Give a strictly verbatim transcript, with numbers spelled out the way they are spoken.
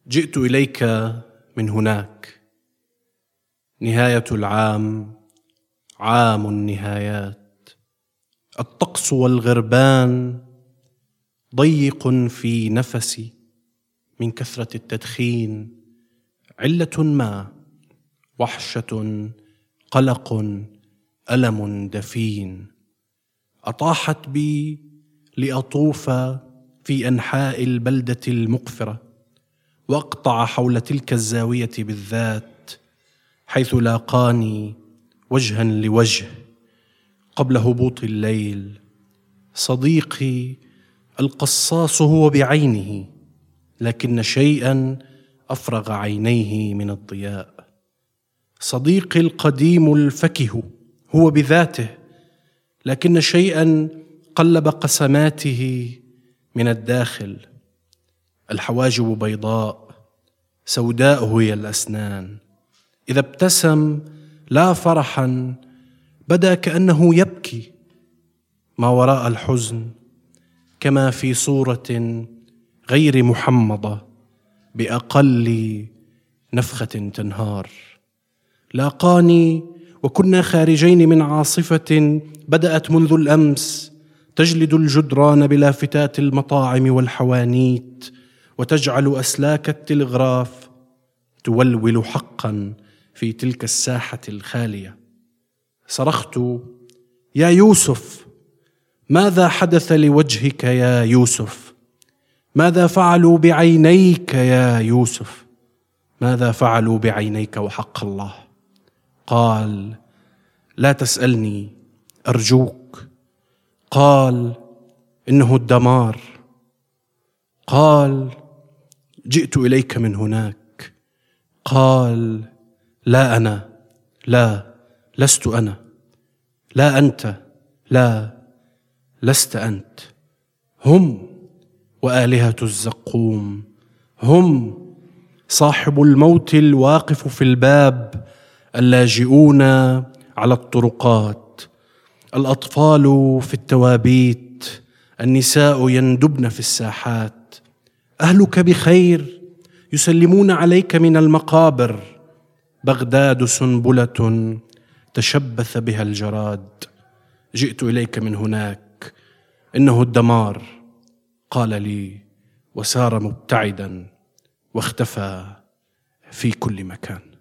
جئت إليك من هناك. نهاية العام عام النهايات. الطقس والغربان ضيق في نفسي من كثرة التدخين. علة ما، وحشة، قلق، ألم دفين أطاحت بي لأطوف في أنحاء البلدة المقفرة، وأقطع حول تلك الزاوية بالذات حيث لاقاني وجها لوجه قبل هبوط الليل صديقي القصاص هو بعينه، لكن شيئا أفرغ عينيه من الضياء. صديقي القديم الفكه هو بذاته، لكن شيئا قلب قسماته من الداخل. الحواجب بيضاء، سوداء هي الأسنان. إذا ابتسم لا فرحا، بدا كأنه يبكي ما وراء الحزن، كما في صورة غير محمضة بأقل نفخة تنهار. لاقاني وكنا خارجين من عاصفة بدأت منذ الأمس تجلد الجدران بلافتات المطاعم والحوانيت، وتجعل أسلاك التلغراف تولول حقا في تلك الساحة الخالية. صرخت: يا يوسف، ماذا حدث لوجهك يا يوسف؟ ماذا فعلوا بعينيك يا يوسف؟ ماذا فعلوا بعينيك وحق الله؟ قال: لا تسألني أرجوك. قال: إنه الدمار. قال: جئت إليك من هناك. قال: لا أنا، لا، لست أنا، لا أنت، لا، لست أنت. هم وآلهة الزقوم، هم صاحب الموت الواقف في الباب، اللاجئون على الطرقات، الأطفال في التوابيت، النساء يندبن في الساحات. أهلك بخير، يسلمون عليك من المقابر. بغداد سنبلة تشبث بها الجراد. جئت إليك من هناك، إنه الدمار. قال لي وسار مبتعدا واختفى في كل مكان.